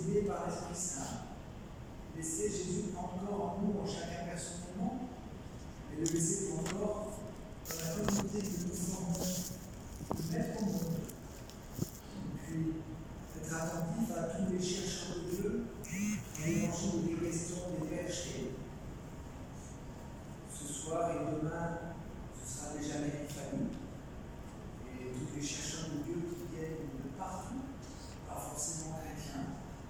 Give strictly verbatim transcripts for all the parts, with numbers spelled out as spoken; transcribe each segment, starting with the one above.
guidés par l'Esprit Saint. Laisser Jésus prendre corps en nous, en chacun personnellement, et le laisser prendre corps dans la communauté que nous formons, nous mettre au monde. Et puis, être attentif à tous les chercheurs de Dieu, en l'évangile des questions des péchés. Ce soir et demain, ce sera déjà l'épiphanie. Et tous les chercheurs de Dieu qui viennent de partout, pas forcément chrétiens.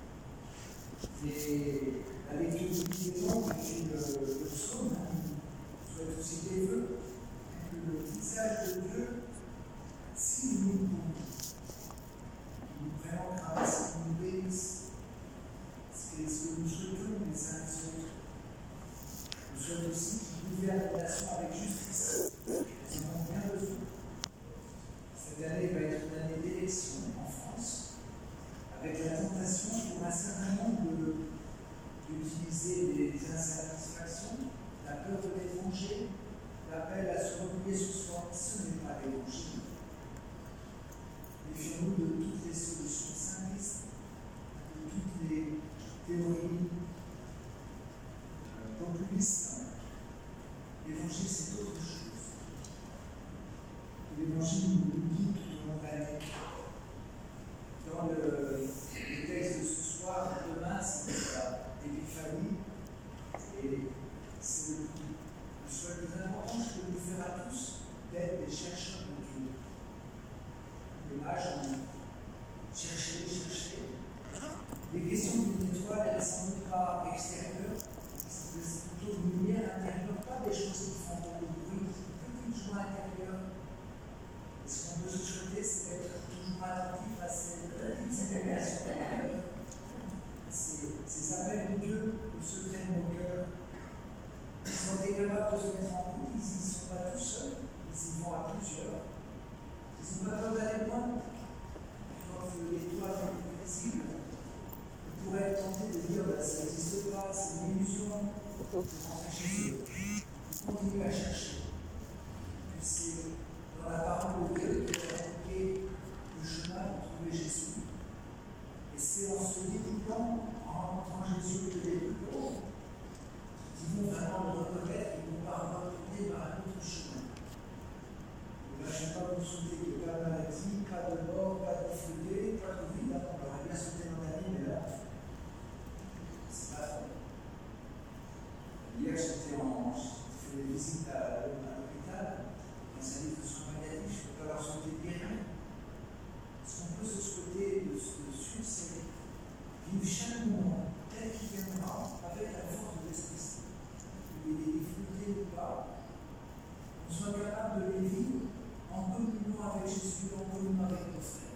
Et la lecture du Bible, et le, le psaume, souhaite aussi des vœux, que le visage de Dieu, s'il nous conduit, qu'il nous prenne en grâce, qu'il nous bénisse, c'est ce que nous souhaitons les uns les autres. Nous souhaitons aussi qu'il gouverne la relation avec justice. Nous avons bien besoin. Cette année va être une année d'élection en France, avec la tentation pour un certain nombre d'utiliser des insatisfactions, la peur de l'étranger, l'appel à se replier sur soi. Ce n'est pas l'évangile. Méfions-nous de toutes les solutions simplistes, de toutes les théories euh, populistes. L'évangile, c'est autre chose. L'évangile nous guide tout au long de l'année. Dans le, le texte de ce soir, demain, c'est l'épiphanie, et c'est le, le souhait le plus important que nous faire à tous d'être des chercheurs de Dieu. Les mages ont cherché, cherché. Les questions d'une étoile, elles ne sont pas extérieures, c'est plutôt une lumière intérieure, pas des choses qui font beaucoup de bruit, une petite joie intérieure. Et ce qu'on peut se souhaiter, c'est d'être toujours attentif à ces révélations intérieures, ces appels de Dieu au secret de nos cœurs. Ils sont capables de se mettre en route, ils ne sont pas tout seuls, ils y vont à plusieurs. Ils n'ont pas peur d'aller loin. Quand l'étoile est visible, on pourrait être tenté de dire bah, ça n'existe pas, c'est une illusion. Il faut rentrer chez eux. Il faut continuer à chercher. Puis c'est dans la parole de Dieu qui a indiqué le chemin pour trouver Jésus. Et c'est en se découpant, en rencontrant Jésus que les plus pauvres, qui vont vraiment le reconnaître et vont pas retourner par un autre chemin. Et là, je ne vais pas vous souhaiter que pas de maladie, pas de mort, pas de difficulté, pas de Covid. On aurait bien sauté dans la vie, mais là, c'est pas vrai. Hier, j'étais en. J'ai fait des visites à, à l'hôpital, dans un livre de soins palliatifs, je ne peux pas leur souhaiter de guérir. Ce qu'on peut se souhaiter de suivre, c'est vivre chaque moment tel qu'il viendra avec la force de l'Esprit Saint. Il y ait des difficultés ou pas, qu'on soit capable de les vivre en communion avec Jésus, en communion avec nos frères.